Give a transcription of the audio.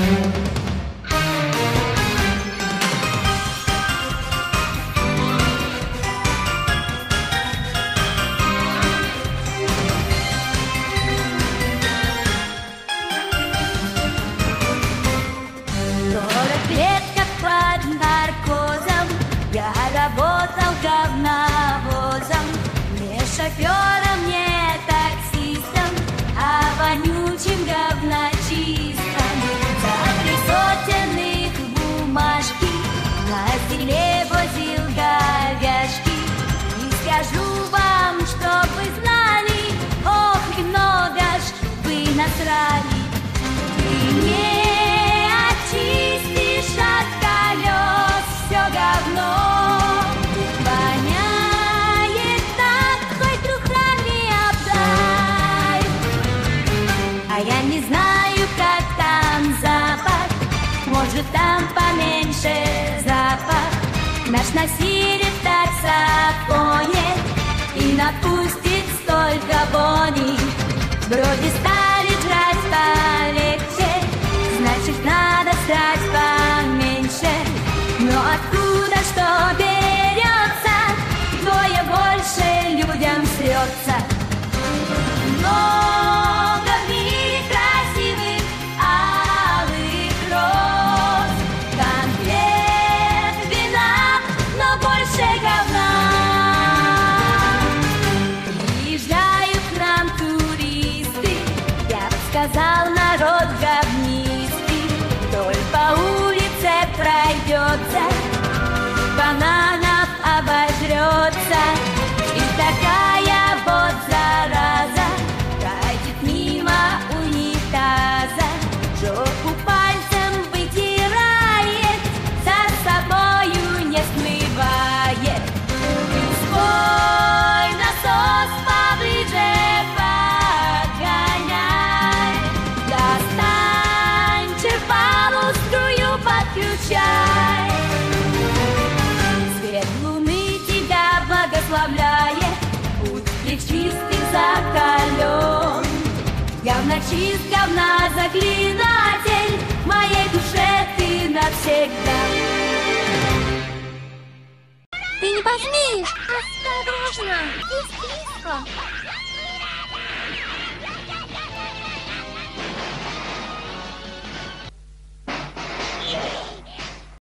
Работал говновозом, не шофером, не таксистом, а вонючим говночистком. За 3 сотенных бумажки на селе возил говяжки. И скажу вам, чтоб вы знали, ох, и много ж вы насрали. Ты не очистишь от колес все говно. А я не знаю, как там запах, может, там поменьше запах. Наш носитель в таксофоне и напустит столько вони. Вроде стали жрать полегче, значит, надо стать поменьше. Но откуда что берется, двое больше людям срется. Много в мире красивых алых роз, конфет, вина, но больше говна. Приезжают к нам туристы, я бы сказал, народ говнистый. Вдоль по улице пройдется, бананов обожрется. И такая вот зараза катит мимо унитаза, жопу пальцем вытирает, за собою не смывает. И свой насос поближе подгоняй, достань черпалу, струю подключай. Свет луны тебя благословляет, чистый закален. Говночист, говна заклинатель, в моей душе ты навсегда. Ты не посмеешь? Осторожно, здесь близко.